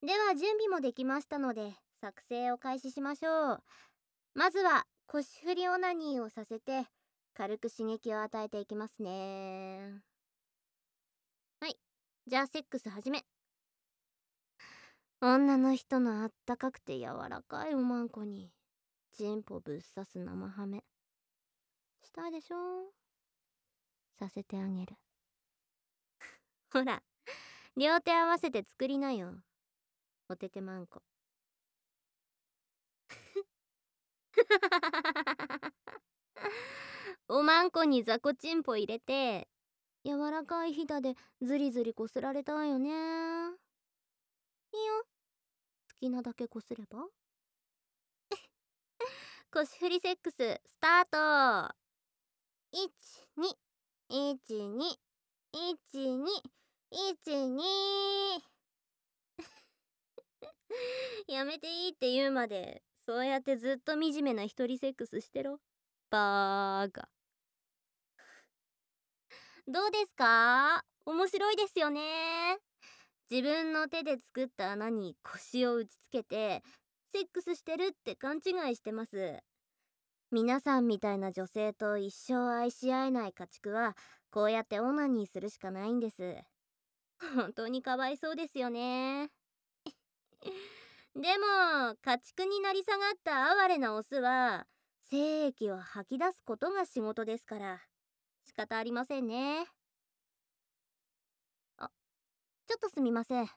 では準備もできましたので、作成を開始しましょう。まずは腰振りオナニーをさせて、軽く刺激を与えていきますね。はい。じゃあセックス始め。女の人のあったかくて柔らかいおまんこに、チンポぶっ刺す生ハメ。したいでしょ？させてあげる。ほら、両手合わせて作りなよ。おててまんこ。おまんこに雑魚チンポ入れて、柔らかいひだでズリズリこすられたいよね。いいよ。好きなだけこすれば。腰振りセックススタート。12、12、12、12。やめていいって言うまで、そうやってずっと惨めな一人セックスしてろ。バーカ。どうですか？面白いですよね。自分の手で作った穴に腰を打ちつけて、セックスしてるって勘違いしてます。皆さんみたいな女性と一生愛し合えない家畜は、こうやってオナニーするしかないんです。本当にかわいそうですよね。でも、家畜になり下がった哀れなオスは、精液を吐き出すことが仕事ですから、仕方ありませんね。あ、ちょっとすみません。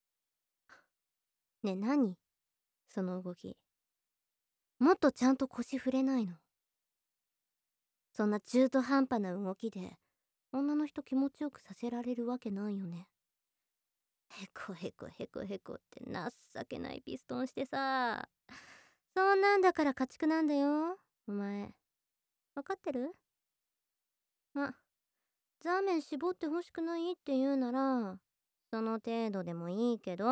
ねえ、何？その動き。もっとちゃんと腰振れないの？そんな中途半端な動きで、女の人気持ちよくさせられるわけないよね。へこへこへこへこって情けないピストンしてさ。そんなんだから家畜なんだよ、お前。わかってる？ザーメン絞ってほしくないって言うなら、その程度でもいいけど。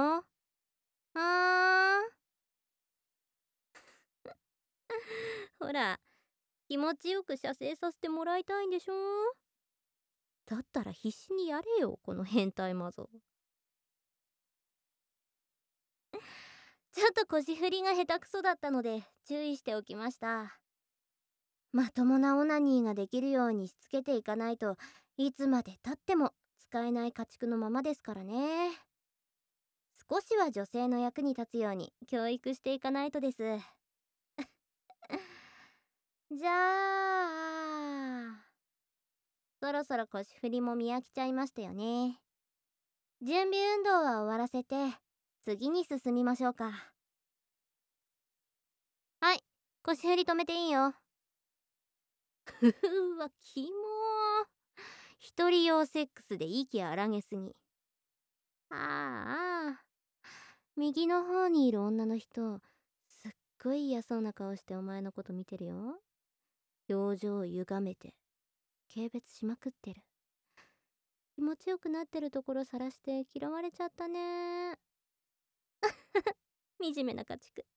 ほら、気持ちよく射精させてもらいたいんでしょ？だったら必死にやれよ、この変態マゾ。ちょっと腰振りが下手くそだったので注意しておきました。まともなオナニーができるようにしつけていかないといつまでたっても使えない家畜のままですからね。少しは女性の役に立つように教育していかないとです。じゃあそろそろ腰振りも見飽きちゃいましたよね。準備運動は終わらせて次に進みましょうか。はい、腰振り止めていいよ。ふふわ、キモー。一人用セックスで息荒げすぎ。ああ、右の方にいる女の人、すっごい嫌そうな顔してお前のこと見てるよ。表情を歪めて、軽蔑しまくってる。気持ちよくなってるところ晒して嫌われちゃったね。惨めな家畜。